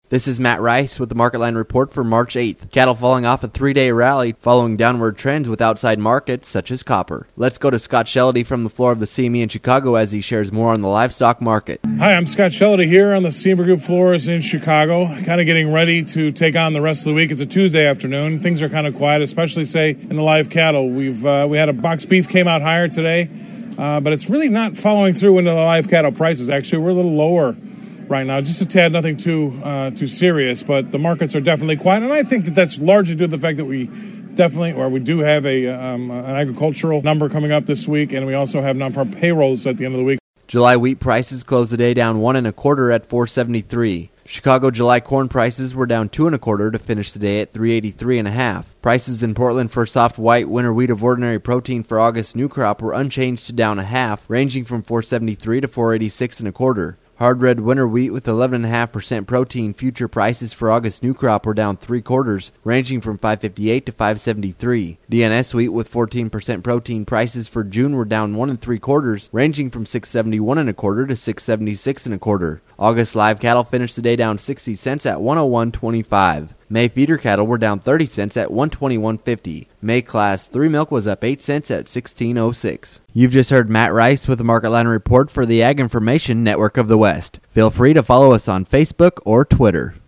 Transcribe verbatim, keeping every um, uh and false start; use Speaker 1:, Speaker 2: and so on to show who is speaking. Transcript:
Speaker 1: This is Matt Rice with the Market Line Report for March eighth. Cattle falling off a three-day rally following downward trends with outside markets such as copper. Let's go to Scott Shellady from the floor of the C M E in Chicago as he shares more on the livestock market.
Speaker 2: Hi, I'm Scott Shellady here on the C M E Group floors in Chicago, kind of getting ready to take on the rest of the week. It's a Tuesday afternoon. Things are kind of quiet, especially, say, in the live cattle. We've uh, we had a box beef came out higher today, uh, but it's really not following through into the live cattle prices. Actually, we're a little lower right now, just a tad, nothing too uh, too serious, but the markets are definitely quiet, and I think that that's largely due to the fact that we definitely, or we do have a um, an agricultural number coming up this week, and we also have non-farm payrolls at the end of the week.
Speaker 1: July wheat prices closed the day down one and a quarter at four seventy-three. Chicago July corn prices were down two and a quarter to finish the day at three eighty-three and a half. Prices in Portland for soft white winter wheat of ordinary protein for August new crop were unchanged to down a half, ranging from four seventy-three to four eighty-six and a quarter. Hard red winter wheat with eleven point five percent protein future prices for August new crop were down three quarters, ranging from five fifty-eight to five seventy-three. D N S wheat with fourteen percent protein prices for June were down one and three quarters, ranging from six seventy-one and a quarter to six seventy-six and a quarter. August live cattle finished the day down sixty cents at one oh one twenty-five. May feeder cattle were down thirty cents at one twenty-one fifty. May class three milk was up eight cents at sixteen oh six. You've just heard Matt Rice with the Market Line Report for the Ag Information Network of the West. Feel free to follow us on Facebook or Twitter.